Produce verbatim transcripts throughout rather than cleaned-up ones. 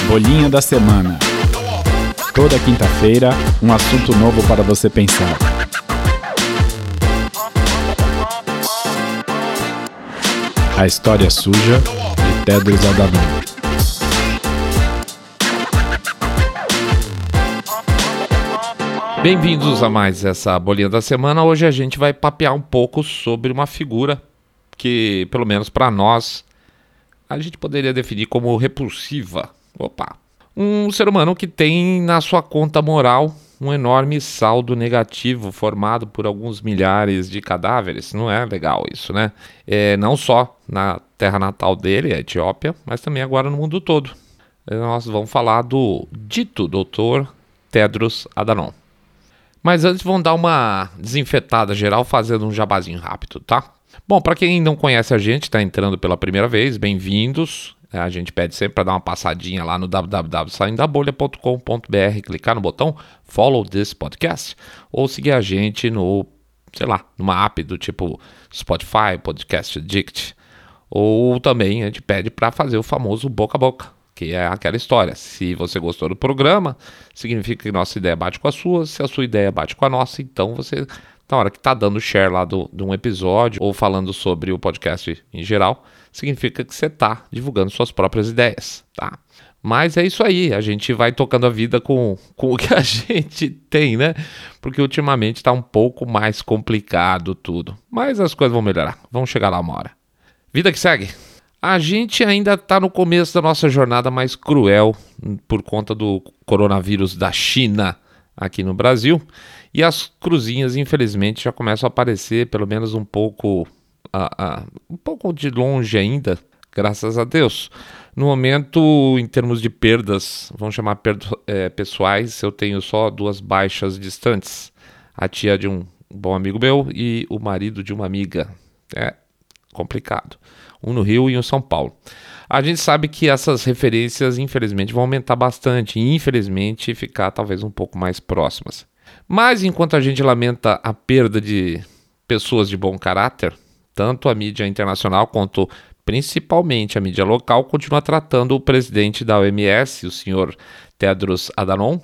Bolinha da semana. Toda quinta-feira, um assunto novo para você pensar. A história suja de Tedros Adhanom. Bem-vindos a mais essa Bolinha da Semana. Hoje a gente vai papear um pouco sobre uma figura que, pelo menos para nós, a gente poderia definir como repulsiva. Opa! Um ser humano que tem na sua conta moral um enorme saldo negativo formado por alguns milhares de cadáveres. Não é legal isso, né? É, não só na terra natal dele, a Etiópia, mas também agora no mundo todo. Nós vamos falar do dito doutor Tedros Adhanom. Mas antes vamos dar uma desinfetada geral fazendo um jabazinho rápido, tá? Bom, para quem não conhece a gente, está entrando pela primeira vez, bem-vindos. A gente pede sempre para dar uma passadinha lá no w w w ponto saindo da bolha ponto com ponto b r, clicar no botão Follow this podcast ou seguir a gente no, sei lá, numa app do tipo Spotify, Podcast Addict. Ou também a gente pede para fazer o famoso boca a boca, que é aquela história. Se você gostou do programa, significa que nossa ideia bate com a sua. Se a sua ideia bate com a nossa, então você, na hora que está dando share lá do, de um episódio ou falando sobre o podcast em geral, significa que você está divulgando suas próprias ideias, tá? Mas é isso aí, a gente vai tocando a vida com, com o que a gente tem, né? Porque ultimamente está um pouco mais complicado tudo. Mas as coisas vão melhorar, vão chegar lá uma hora. Vida que segue. A gente ainda está no começo da nossa jornada mais cruel por conta do coronavírus da China aqui no Brasil. E as cruzinhas, infelizmente, já começam a aparecer, pelo menos um pouco... Uh, uh, um pouco de longe ainda, graças a Deus. No momento, em termos de perdas, vamos chamar perdas é, pessoais, eu tenho só duas baixas distantes. A tia de um bom amigo meu e o marido de uma amiga. É complicado. Um no Rio e um em São Paulo. A gente sabe que essas referências, infelizmente, vão aumentar bastante e, infelizmente, ficar talvez um pouco mais próximas. Mas, enquanto a gente lamenta a perda de pessoas de bom caráter, tanto a mídia internacional quanto principalmente a mídia local continua tratando o presidente da O M S, o senhor Tedros Adhanom,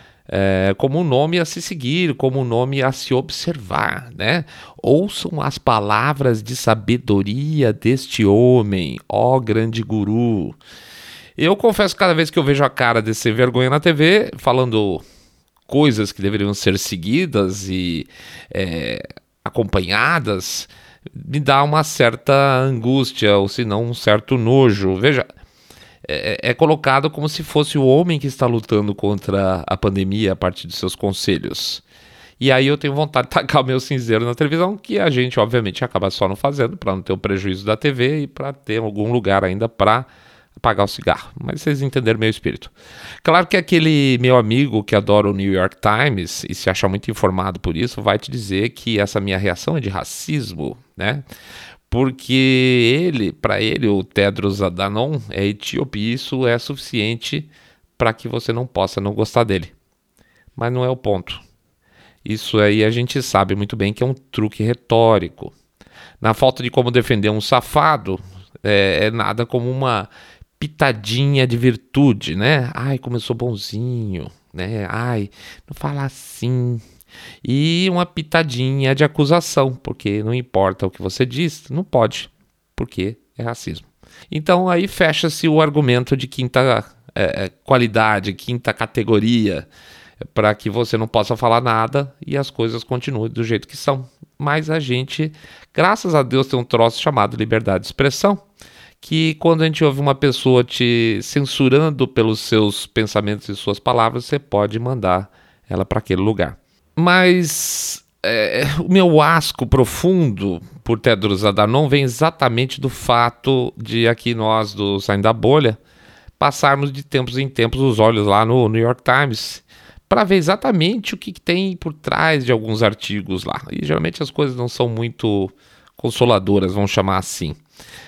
é, como um nome a se seguir, como um nome a se observar, né? Ouçam as palavras de sabedoria deste homem, ó grande guru. Eu confesso que cada vez que eu vejo a cara desse sem vergonha na T V, falando coisas que deveriam ser seguidas e é, acompanhadas, me dá uma certa angústia, ou se não um certo nojo. Veja, é, é colocado como se fosse o homem que está lutando contra a pandemia a partir de seus conselhos. E aí eu tenho vontade de tacar o meu cinzeiro na televisão, que a gente obviamente acaba só não fazendo, para não ter o prejuízo da T V e para ter algum lugar ainda para apagar o cigarro. Mas vocês entenderam meu espírito. Claro que aquele meu amigo que adora o New York Times e se acha muito informado por isso, vai te dizer que essa minha reação é de racismo, né? Porque ele, para ele, o Tedros Adhanom é etíope e isso é suficiente para que você não possa não gostar dele. Mas não é o ponto. Isso aí a gente sabe muito bem que é um truque retórico. Na falta de como defender um safado, é, é nada como uma pitadinha de virtude, né? Ai, como eu sou bonzinho, né? Ai, não fala assim. E uma pitadinha de acusação, porque não importa o que você diz, não pode, porque é racismo. Então aí fecha-se o argumento de quinta é, qualidade, quinta categoria, para que você não possa falar nada e as coisas continuem do jeito que são. Mas a gente, graças a Deus, tem um troço chamado liberdade de expressão, que quando a gente ouve uma pessoa te censurando pelos seus pensamentos e suas palavras, você pode mandar ela para aquele lugar. Mas é, o meu asco profundo por Tedros Adhanom vem exatamente do fato de aqui nós do Saindo da Bolha passarmos de tempos em tempos os olhos lá no New York Times para ver exatamente o que, que tem por trás de alguns artigos lá. E geralmente as coisas não são muito consoladoras, vamos chamar assim.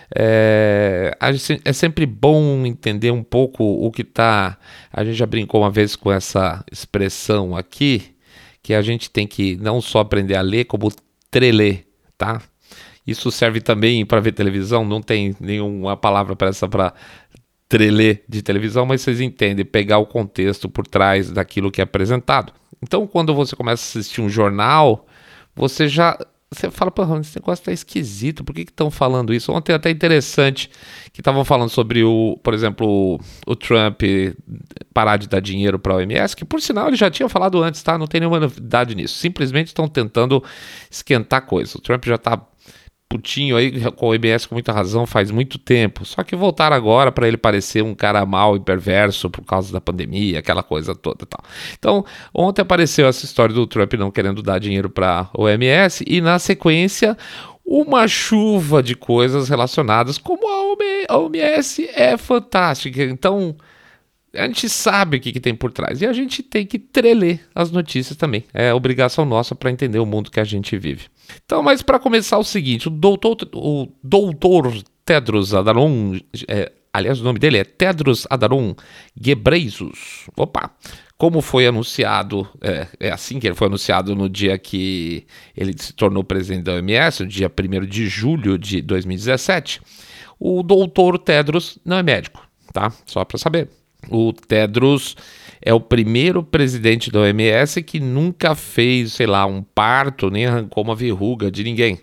É, é sempre bom entender um pouco o que está... A gente já brincou uma vez com essa expressão aqui, que a gente tem que não só aprender a ler, como treler, tá? Isso serve também para ver televisão, não tem nenhuma palavra para essa para trelê de televisão, mas vocês entendem, pegar o contexto por trás daquilo que é apresentado. Então, quando você começa a assistir um jornal, você já... Você fala, pô, esse negócio tá esquisito, por que estão falando isso? Ontem até interessante que estavam falando sobre, o, por exemplo, o, o Trump parar de dar dinheiro para a O M S, que por sinal ele já tinha falado antes, tá? Não tem nenhuma novidade nisso. Simplesmente estão tentando esquentar coisas. O Trump já tá putinho aí com a O M S com muita razão faz muito tempo, só que voltaram agora para ele parecer um cara mau e perverso por causa da pandemia, aquela coisa toda e tal. Então, ontem apareceu essa história do Trump não querendo dar dinheiro para a O M S e na sequência uma chuva de coisas relacionadas como a O M S é fantástica. Então, a gente sabe o que, que tem por trás e a gente tem que treler as notícias também. É obrigação nossa para entender o mundo que a gente vive. Então, mas para começar o seguinte, o doutor, o doutor Tedros Adhanom, é, aliás o nome dele é Tedros Adhanom Ghebreyesus. Opa! Como foi anunciado, é, é assim que ele foi anunciado no dia que ele se tornou presidente da O M S, no dia primeiro de julho de dois mil e dezessete, o doutor Tedros não é médico, tá? Só para saber. O Tedros é o primeiro presidente da O M S que nunca fez, sei lá, um parto, nem arrancou uma verruga de ninguém.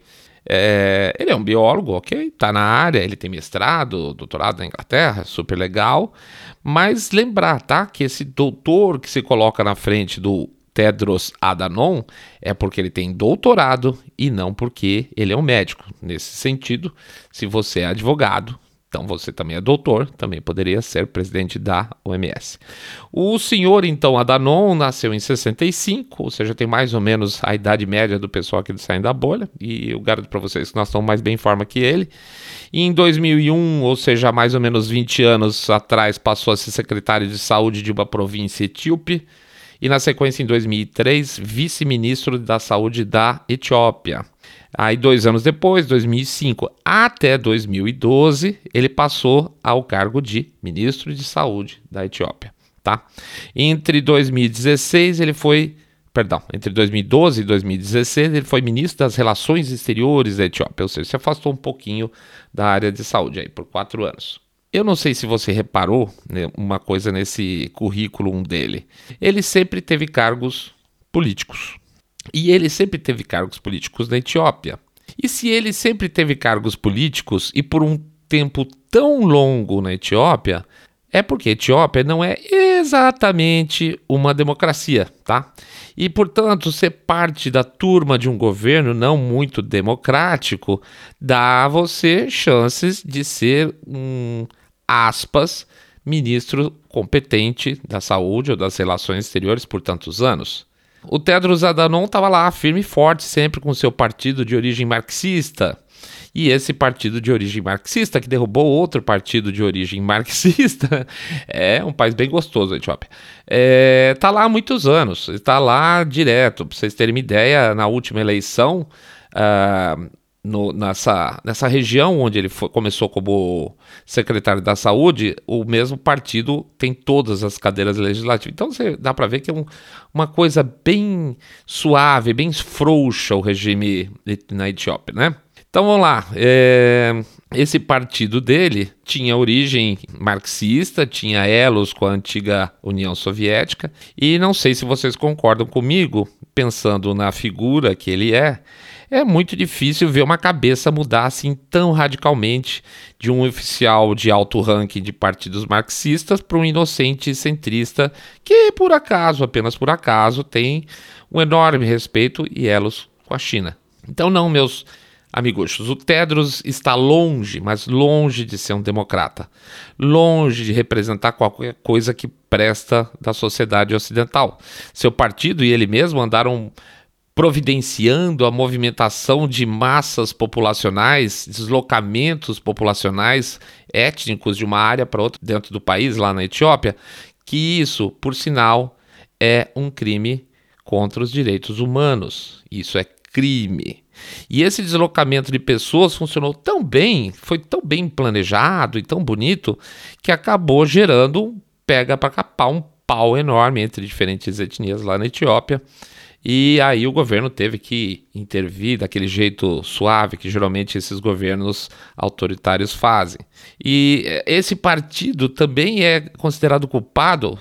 É, ele é um biólogo, ok? Tá na área, ele tem mestrado, doutorado na Inglaterra, super legal. Mas lembrar, tá? Que esse doutor que se coloca na frente do Tedros Adhanom é porque ele tem doutorado e não porque ele é um médico. Nesse sentido, se você é advogado, então você também é doutor, também poderia ser presidente da O M S. O senhor, então, Adhanom, nasceu em sessenta e cinco, ou seja, tem mais ou menos a idade média do pessoal que sai da bolha, e eu garanto para vocês que nós estamos mais bem em forma que ele. E em dois mil e um, ou seja, mais ou menos vinte anos atrás, passou a ser secretário de saúde de uma província etíope, e na sequência, em dois mil e três, vice-ministro da saúde da Etiópia. Aí, dois anos depois, dois mil e cinco até dois mil e doze, ele passou ao cargo de ministro de saúde da Etiópia, tá? Entre dois mil e dezesseis, ele foi... Perdão, entre dois mil e doze e dois mil e dezesseis, ele foi ministro das Relações Exteriores da Etiópia, ou seja, se afastou um pouquinho da área de saúde aí, por quatro anos. Eu não sei se você reparou, né, uma coisa nesse currículo dele. Ele sempre teve cargos políticos. E ele sempre teve cargos políticos na Etiópia. E se ele sempre teve cargos políticos e por um tempo tão longo na Etiópia, é porque a Etiópia não é exatamente uma democracia, tá? E, portanto, ser parte da turma de um governo não muito democrático dá a você chances de ser um, aspas, ministro competente da saúde ou das relações exteriores por tantos anos. O Tedros Adhanom estava lá, firme e forte, sempre com seu partido de origem marxista. E esse partido de origem marxista, que derrubou outro partido de origem marxista, é um país bem gostoso, a Etiópia. Está lá há muitos anos, está lá direto. Para vocês terem uma ideia, na última eleição, uh, no, nessa, nessa região onde ele foi, começou como secretário da saúde, o mesmo partido tem todas as cadeiras legislativas. Então você dá para ver que é um, uma coisa bem suave, bem frouxa o regime na Etiópia, né? Então vamos lá, é, esse partido dele tinha origem marxista, tinha elos com a antiga União Soviética, e não sei se vocês concordam comigo, pensando na figura que ele é, é muito difícil ver uma cabeça mudar assim tão radicalmente de um oficial de alto ranking de partidos marxistas para um inocente centrista que, por acaso, apenas por acaso, tem um enorme respeito e elos com a China. Então não, meus amiguchos, o Tedros está longe, mas longe de ser um democrata, longe de representar qualquer coisa que presta da sociedade ocidental. Seu partido e ele mesmo andaram providenciando a movimentação de massas populacionais, deslocamentos populacionais étnicos de uma área para outra dentro do país, lá na Etiópia, que isso, por sinal, é um crime contra os direitos humanos. Isso é crime. E esse deslocamento de pessoas funcionou tão bem, foi tão bem planejado e tão bonito, que acabou gerando um pega para capar, um pau enorme entre diferentes etnias lá na Etiópia. E aí o governo teve que intervir daquele jeito suave que geralmente esses governos autoritários fazem. E esse partido também é considerado culpado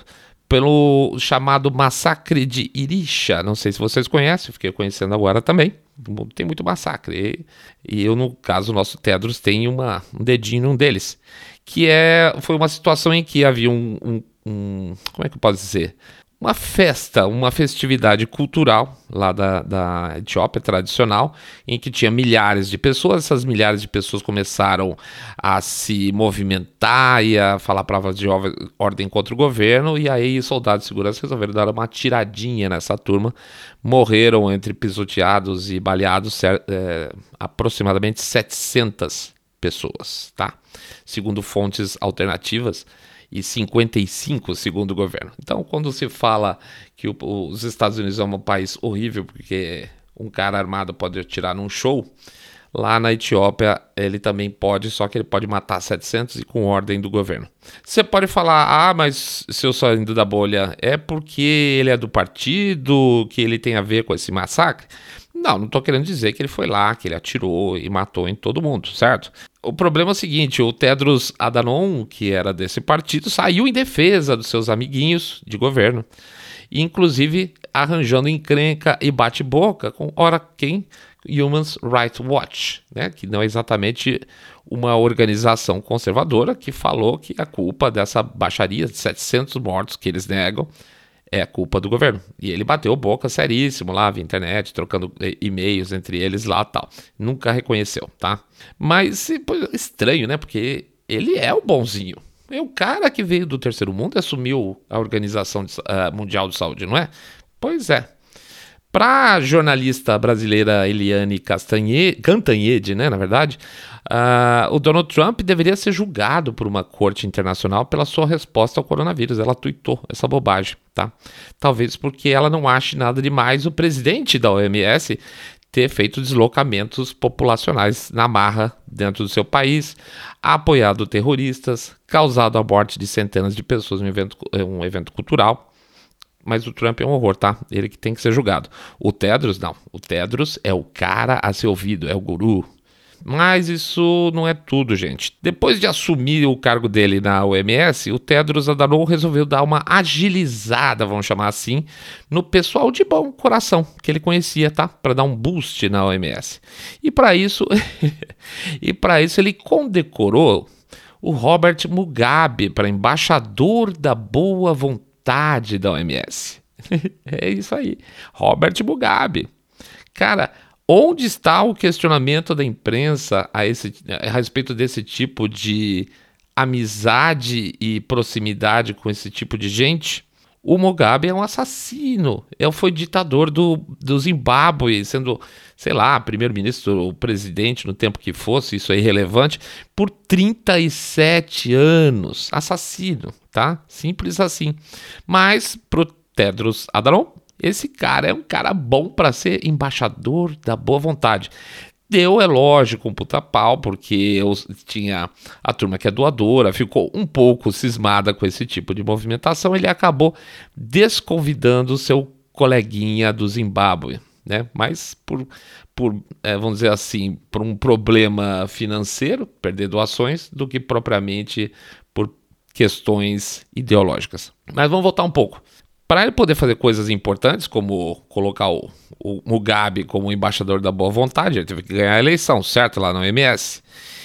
pelo chamado massacre de Irixa. Não sei se vocês conhecem, fiquei conhecendo agora também. Tem muito massacre. E, e eu, no caso, o nosso Tedros tem uma, um dedinho num deles. Que é, foi uma situação em que havia um, um, um... Como é que eu posso dizer? Uma festa, uma festividade cultural lá da, da Etiópia tradicional, em que tinha milhares de pessoas. Essas milhares de pessoas começaram a se movimentar e a falar palavras de ordem contra o governo, e aí soldados de segurança resolveram dar uma tiradinha nessa turma. Morreram, entre pisoteados e baleados, é, aproximadamente setecentas pessoas, tá? Segundo fontes alternativas, e cinquenta e cinco segundo o governo. Então, quando se fala que o, os Estados Unidos é um país horrível porque um cara armado pode atirar num show, lá na Etiópia ele também pode, só que ele pode matar setecentos e com ordem do governo. Você pode falar, ah, mas se eu saindo da bolha é porque ele é do partido, que ele tem a ver com esse massacre? Não, não estou querendo dizer que ele foi lá, que ele atirou e matou em todo mundo, certo? O problema é o seguinte, o Tedros Adhanom, que era desse partido, saiu em defesa dos seus amiguinhos de governo, inclusive arranjando encrenca e bate-boca com, ora, quem? Human Rights Watch, né? Que não é exatamente uma organização conservadora, que falou que a culpa dessa baixaria de setecentos mortos que eles negam é a culpa do governo. E ele bateu boca seríssimo lá via internet, trocando e-mails entre eles lá e tal. Nunca reconheceu, tá? Mas estranho, né? Porque ele é o bonzinho. É o cara que veio do terceiro mundo e assumiu a Organização de, uh, Mundial de Saúde, não é? Pois é. Para a jornalista brasileira Eliane Castanhe, Cantanhede, né, na verdade, uh, o Donald Trump deveria ser julgado por uma corte internacional pela sua resposta ao coronavírus. Ela tuitou essa bobagem, tá? Talvez porque ela não ache nada demais o presidente da O M S ter feito deslocamentos populacionais na marra dentro do seu país, apoiado terroristas, causado a morte de centenas de pessoas em um evento, um evento cultural. Mas o Trump é um horror, tá? Ele que tem que ser julgado. O Tedros, não. O Tedros é o cara a ser ouvido, é o guru. Mas isso não é tudo, gente. Depois de assumir o cargo dele na O M S, o Tedros Adhanom resolveu dar uma agilizada, vamos chamar assim, no pessoal de bom coração que ele conhecia, tá? Para dar um boost na O M S. E para isso, e para isso ele condecorou o Robert Mugabe para embaixador da boa vontade da O M S. É isso aí, Robert Mugabe. Cara, onde está o questionamento da imprensa a, esse, a respeito desse tipo de amizade e proximidade com esse tipo de gente? O Mugabe é um assassino, ele foi ditador do, do Zimbábue, sendo, sei lá, primeiro-ministro ou presidente no tempo que fosse, isso é irrelevante, por trinta e sete anos, assassino, tá? Simples assim. Mas pro Tedros Adhanom, esse cara é um cara bom para ser embaixador da boa vontade. Deu, é lógico, um puta pau, porque eu tinha a turma que é doadora, ficou um pouco cismada com esse tipo de movimentação, ele acabou desconvidando o seu coleguinha do Zimbábue, né? Mas por, por é, vamos dizer assim, por um problema financeiro, perder doações, do que propriamente por questões ideológicas. Mas vamos voltar um pouco. Para ele poder fazer coisas importantes, como colocar o, o Mugabe como embaixador da boa vontade, ele teve que ganhar a eleição, certo? Lá na O M S.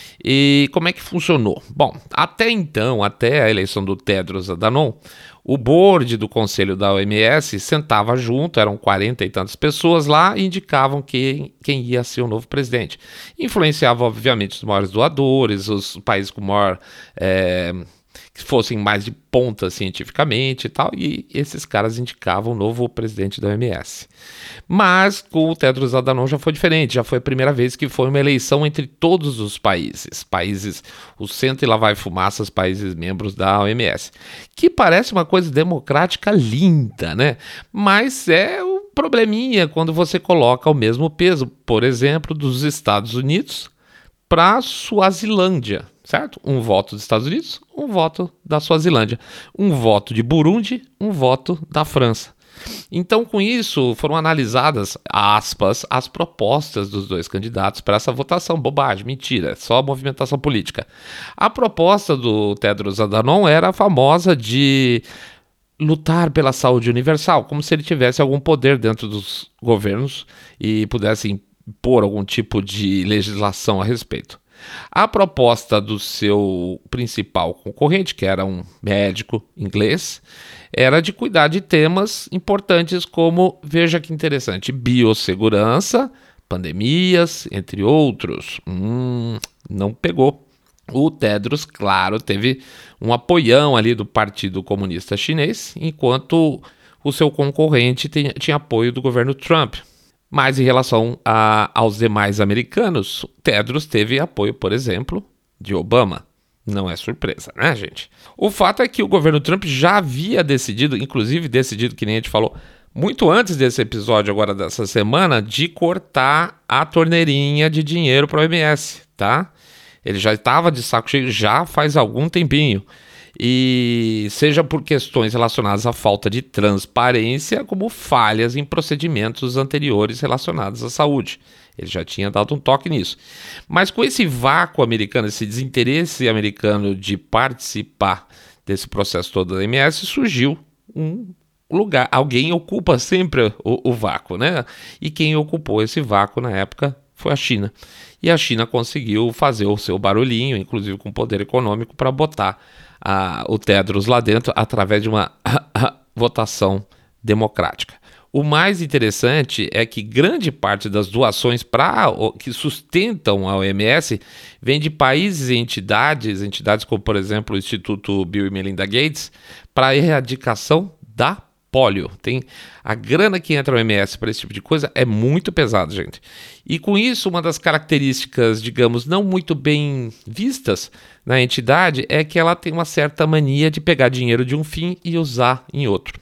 E como é que funcionou? Bom, até então, até a eleição do Tedros Adhanom, o board do conselho da O M S sentava junto, eram quarenta e tantas pessoas lá, e indicavam quem, quem ia ser o novo presidente. Influenciava, obviamente, os maiores doadores, os países com maior... É, que fossem mais de ponta cientificamente e tal, e esses caras indicavam o novo presidente da O M S. Mas com o Tedros Adhanom já foi diferente, já foi a primeira vez que foi uma eleição entre todos os países, países, o centro e lá vai fumaças, países membros da O M S, que parece uma coisa democrática linda, né? Mas é um probleminha quando você coloca o mesmo peso, por exemplo, dos Estados Unidos para Suazilândia, certo? Um voto dos Estados Unidos, um voto da Suazilândia. Um voto de Burundi, um voto da França. Então, com isso, foram analisadas, aspas, as propostas dos dois candidatos para essa votação. Bobagem, mentira, só movimentação política. A proposta do Tedros Adhanom era a famosa de lutar pela saúde universal, como se ele tivesse algum poder dentro dos governos e pudesse impor algum tipo de legislação a respeito. A proposta do seu principal concorrente, que era um médico inglês, era de cuidar de temas importantes como, veja que interessante, biossegurança, pandemias, entre outros. Hum, não pegou. O Tedros, claro, teve um apoião ali do Partido Comunista Chinês, enquanto o seu concorrente tinha, tinha apoio do governo Trump. Mas em relação a, aos demais americanos, Tedros teve apoio, por exemplo, de Obama. Não é surpresa, né, gente? O fato é que o governo Trump já havia decidido, inclusive decidido, que nem a gente falou, muito antes desse episódio agora dessa semana, de cortar a torneirinha de dinheiro para o O M S, tá? Ele já estava de saco cheio já faz algum tempinho. E seja por questões relacionadas à falta de transparência, como falhas em procedimentos anteriores relacionados à saúde. Ele já tinha dado um toque nisso. Mas com esse vácuo americano, esse desinteresse americano de participar desse processo todo da O M S, surgiu um lugar. Alguém ocupa sempre o, o vácuo, né? E quem ocupou esse vácuo na época foi a China. E a China conseguiu fazer o seu barulhinho, inclusive com poder econômico, para botar a, o Tedros lá dentro através de uma votação democrática. O mais interessante é que grande parte das doações pra, que sustentam a O M S vem de países e entidades, entidades como, por exemplo, o Instituto Bill e Melinda Gates, para a erradicação da polio. Tem a grana que entra no O M S para esse tipo de coisa é muito pesada, gente. E com isso, uma das características, digamos, não muito bem vistas na entidade é que ela tem uma certa mania de pegar dinheiro de um fim e usar em outro.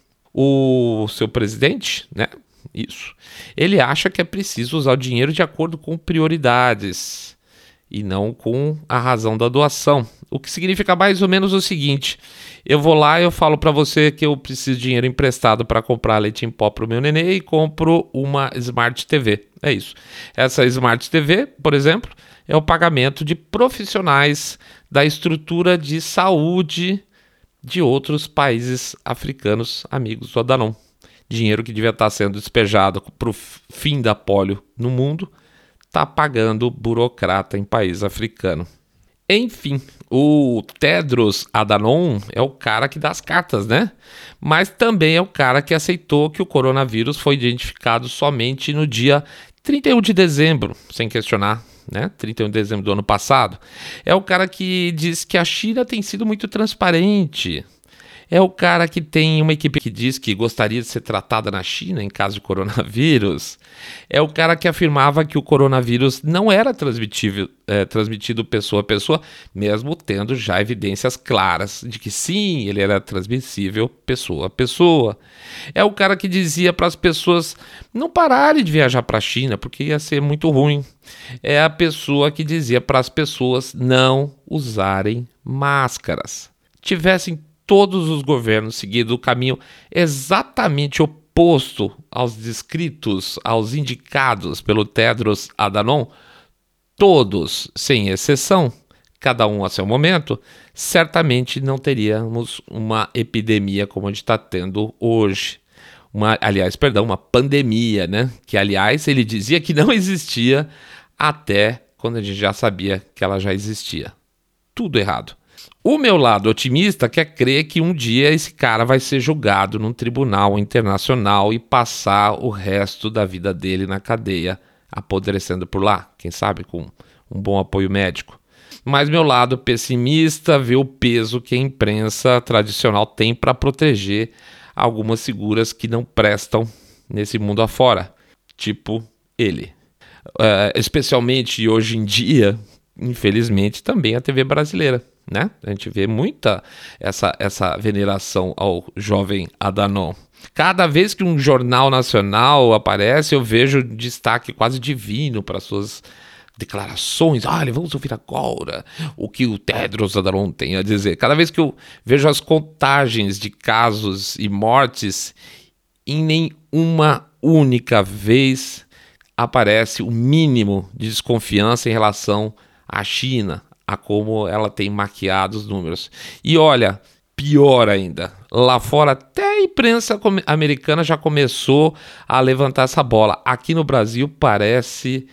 O seu presidente, né? Isso. Ele acha que é preciso usar o dinheiro de acordo com prioridades e não com a razão da doação. O que significa mais ou menos o seguinte: eu vou lá e eu falo para você que eu preciso de dinheiro emprestado para comprar leite em pó para o meu nenê e compro uma Smart T V. É isso. Essa Smart T V, por exemplo, é o pagamento de profissionais da estrutura de saúde de outros países africanos amigos do Adhanom. Dinheiro que devia estar sendo despejado para o fim da polio no mundo, está pagando burocrata em país africano. Enfim, o Tedros Adhanom é o cara que dá as cartas, né? Mas também é o cara que aceitou que o coronavírus foi identificado somente no dia trinta e um de dezembro, sem questionar, né? trinta e um de dezembro do ano passado. É o cara que diz que a China tem sido muito transparente. É o cara que tem uma equipe que diz que gostaria de ser tratada na China em caso de coronavírus. É o cara que afirmava que o coronavírus não era transmitível, é, transmitido pessoa a pessoa, mesmo tendo já evidências claras de que sim, ele era transmissível pessoa a pessoa. É o cara que dizia para as pessoas não pararem de viajar para a China, porque ia ser muito ruim. É a pessoa que dizia para as pessoas não usarem máscaras. Tivessem todos os governos seguindo o caminho exatamente oposto aos descritos, aos indicados pelo Tedros Adhanom, todos, sem exceção, cada um a seu momento, certamente não teríamos uma epidemia como a gente está tendo hoje. Uma, aliás, perdão, uma pandemia, né? Que, aliás, ele dizia que não existia até quando a gente já sabia que ela já existia. Tudo errado. O meu lado otimista quer crer que um dia esse cara vai ser julgado num tribunal internacional e passar o resto da vida dele na cadeia, apodrecendo por lá, quem sabe com um bom apoio médico. Mas meu lado pessimista vê o peso que a imprensa tradicional tem para proteger algumas figuras que não prestam nesse mundo afora, tipo ele. Uh, especialmente hoje em dia, infelizmente, também a T V brasileira. Né? A gente vê muita essa, essa veneração ao jovem Adhanom. Cada vez que um jornal nacional aparece, eu vejo destaque quase divino para suas declarações. Olha, vamos ouvir agora o que o Tedros Adhanom tem a dizer. Cada vez que eu vejo as contagens de casos e mortes em nenhuma única vez aparece o mínimo de desconfiança em relação à China, a como ela tem maquiado os números. E olha, pior ainda, lá fora até a imprensa americana já começou a levantar essa bola. Aqui no Brasil parece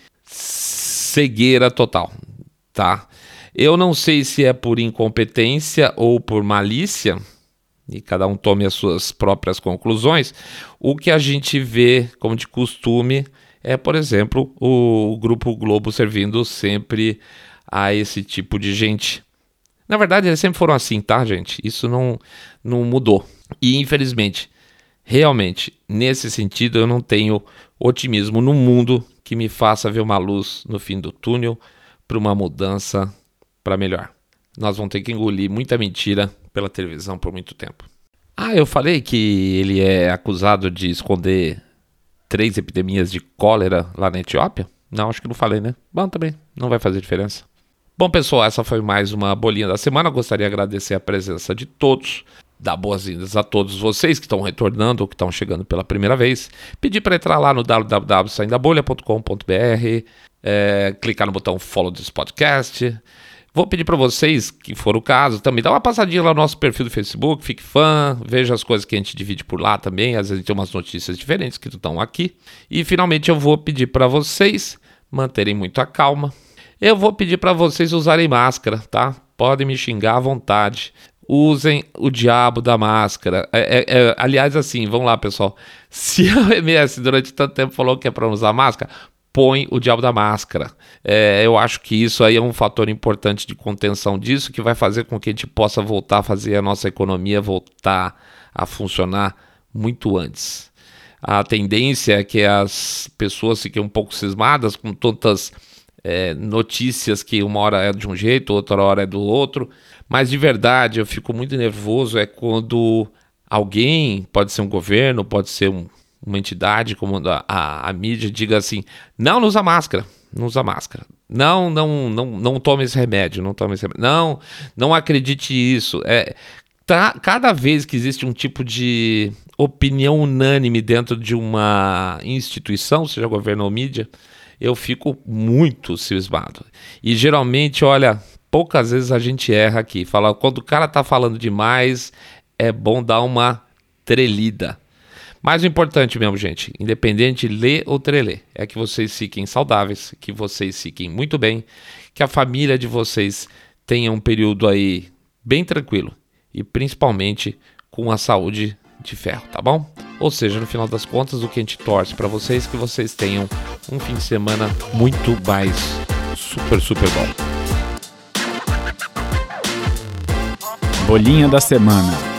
cegueira total, tá? Eu não sei se é por incompetência ou por malícia, e cada um tome as suas próprias conclusões. O que a gente vê, como de costume, é, por exemplo, o Grupo Globo servindo sempre a esse tipo de gente. Na verdade, eles sempre foram assim, tá, gente? Isso não, não mudou. E, infelizmente, realmente, nesse sentido, eu não tenho otimismo no mundo que me faça ver uma luz no fim do túnel para uma mudança para melhor. Nós vamos ter que engolir muita mentira pela televisão por muito tempo. Ah, eu falei que ele é acusado de esconder três epidemias de cólera lá na Etiópia? Não, acho que não falei, né? Bom, também, não vai fazer diferença. Bom, pessoal, essa foi mais uma bolinha da semana. Eu gostaria de agradecer a presença de todos, dar boas-vindas a todos vocês que estão retornando ou que estão chegando pela primeira vez. Pedir para entrar lá no w w w ponto saindo da bolha ponto com ponto b r, é, clicar no botão follow desse podcast. Vou pedir para vocês, que for o caso, também dá uma passadinha lá no nosso perfil do Facebook, fique fã, veja as coisas que a gente divide por lá também, às vezes tem umas notícias diferentes que estão aqui. E finalmente eu vou pedir para vocês manterem muito a calma. Eu vou pedir para vocês usarem máscara, tá? Podem me xingar à vontade. Usem o diabo da máscara. É, é, é, aliás, assim, vamos lá, pessoal. Se a O M S durante tanto tempo falou que é para usar máscara, põe o diabo da máscara. É, eu acho que isso aí é um fator importante de contenção disso, que vai fazer com que a gente possa voltar a fazer a nossa economia voltar a funcionar muito antes. A tendência é que as pessoas fiquem um pouco cismadas com tantas é, notícias que uma hora é de um jeito, outra hora é do outro. Mas de verdade, eu fico muito nervoso é quando alguém, pode ser um governo, pode ser um uma entidade como a, a, a mídia diga assim, não, não usa máscara, não usa máscara, não, não, não, não tome esse remédio, não tome esse remédio, não, não acredite isso. É, tá, cada vez que existe um tipo de opinião unânime dentro de uma instituição, seja governo ou mídia, eu fico muito cismado. E geralmente, olha, poucas vezes a gente erra aqui, fala, quando o cara tá falando demais, é bom dar uma trelida. Mas o importante mesmo, gente, independente ler ou trelê, é que vocês fiquem saudáveis, que vocês fiquem muito bem, que a família de vocês tenha um período aí bem tranquilo e principalmente com a saúde de ferro, tá bom? Ou seja, no final das contas, o que a gente torce para vocês é que vocês tenham um fim de semana muito mais super, super bom. Bolinha da semana.